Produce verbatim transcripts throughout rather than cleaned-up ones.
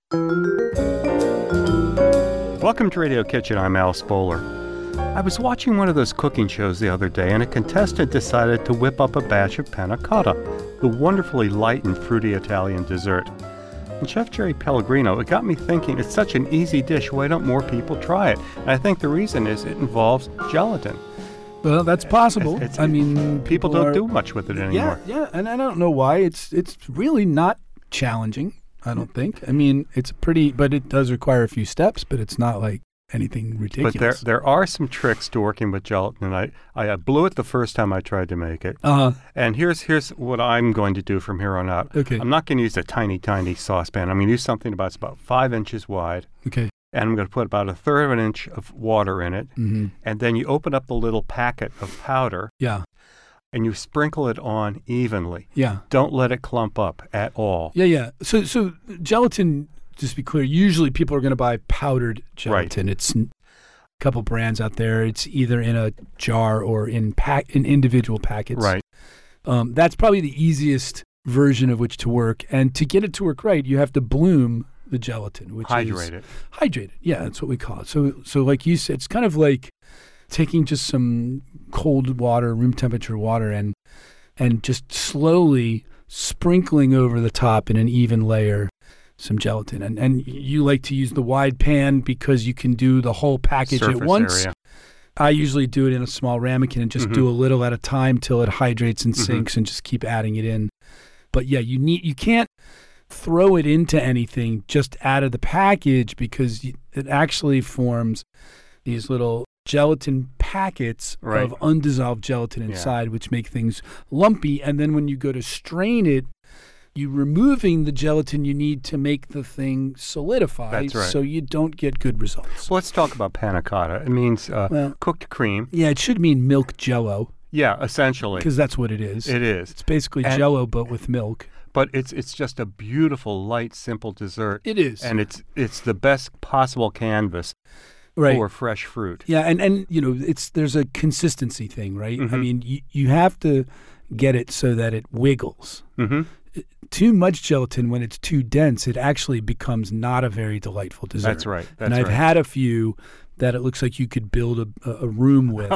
Welcome to Radio Kitchen. I'm Al Spoler. I was watching one of those cooking shows the other day, and a contestant decided to whip up a batch of panna cotta, the wonderfully light and fruity Italian dessert. And Chef Jerry Pellegrino, it got me thinking, it's such an easy dish, why don't more people try it? And I think the reason is it involves gelatin. Well, that's possible. It's, it's, I mean, people, people don't are, do much with it anymore. Yeah, yeah, and I don't know why. It's it's really not challenging, I don't think. I mean, it's pretty, but it does require a few steps, but it's not like anything ridiculous. But there there are some tricks to working with gelatin, and I, I blew it the first time I tried to make it. Uh-huh. And here's here's what I'm going to do from here on out. Okay. I'm not going to use a tiny, tiny saucepan. I'm going to use something about, it's about five inches wide. Okay. And I'm going to put about a third of an inch of water in it. Mm-hmm. And then you open up the little packet of powder. Yeah. And you sprinkle it on evenly. Yeah. Don't let it clump up at all. Yeah, yeah. So so gelatin, just to be clear, usually people are going to buy powdered gelatin. Right. It's a couple brands out there. It's either in a jar or in pack in individual packets. Right. Um, that's probably the easiest version of which to work. And to get it to work right, you have to bloom the gelatin, which hydrate is it. Hydrate it. Yeah, that's what we call it. So so like you said, it's kind of like taking just some cold water, room temperature water, and and just slowly sprinkling over the top in an even layer some gelatin. And and you like to use the wide pan because you can do the whole package Surface at once. Area. I usually do it in a small ramekin and just mm-hmm. do a little at a time till it hydrates and mm-hmm. sinks, and just keep adding it in. But yeah, you need you can't throw it into anything just out of the package, because it actually forms these little gelatin packets right. of undissolved gelatin inside, yeah. which make things lumpy. And then when you go to strain it, you're removing the gelatin you need to make the thing solidify. That's right. So you don't get good results. Well, let's talk about panna cotta. It means uh, well, cooked cream. Yeah, it should mean milk jello. Yeah, essentially. Because that's what it is. It is. It's basically and, jello, but with milk. But it's it's just a beautiful, light, simple dessert. It is. And it's it's the best possible canvas right. for fresh fruit. Yeah, and, and you know, it's there's a consistency thing, right? Mm-hmm. I mean, you, you have to get it so that it wiggles. Mm-hmm. Too much gelatin, when it's too dense, it actually becomes not a very delightful dessert. That's right. That's and I've right. had a few that it looks like you could build a, a room with.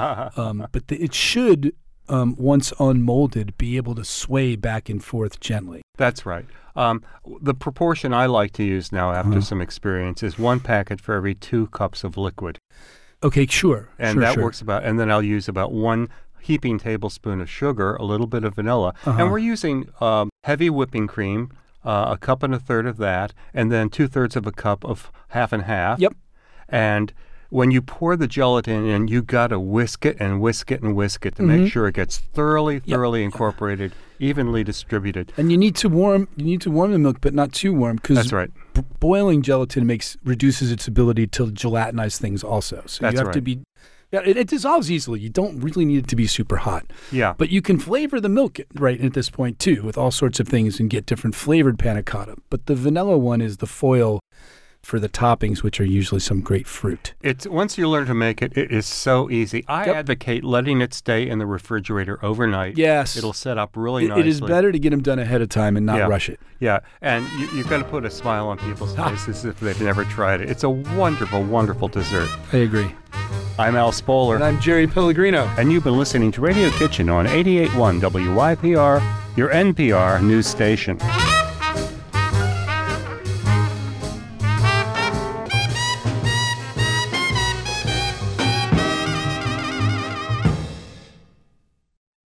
um, but the, it should, um, once unmolded, be able to sway back and forth gently. That's right. Um, the proportion I like to use now after uh-huh. some experience is one packet for every two cups of liquid. Okay, sure. And sure, that sure. works about, and then I'll use about one heaping tablespoon of sugar, a little bit of vanilla, uh-huh. and we're using um, heavy whipping cream, uh, a cup and a third of that, and then two-thirds of a cup of half and half. Yep. And when you pour the gelatin in, you got to whisk it and whisk it and whisk it to mm-hmm. make sure it gets thoroughly, thoroughly yep. incorporated, evenly distributed. And you need to warm you need to warm the milk, but not too warm, because That's right. b- boiling gelatin makes reduces its ability to gelatinize things also. So That's you have right. to be Yeah, it, it dissolves easily. You don't really need it to be super hot. Yeah. But you can flavor the milk right at this point too, with all sorts of things, and get different flavored panna cotta. But the vanilla one is the foil for the toppings, which are usually some great fruit. It's once you learn to make it, it is so easy. I Yep. advocate letting it stay in the refrigerator overnight. Yes. It'll set up really It, nicely. it is better to get them done ahead of time and not Yeah. rush it. Yeah, and you, you've got to put a smile on people's faces if they've never tried it. It's a wonderful, wonderful dessert. I agree. I'm Al Spoler. And I'm Jerry Pellegrino. And you've been listening to Radio Kitchen on eighty-eight point one W Y P R, your N P R news station.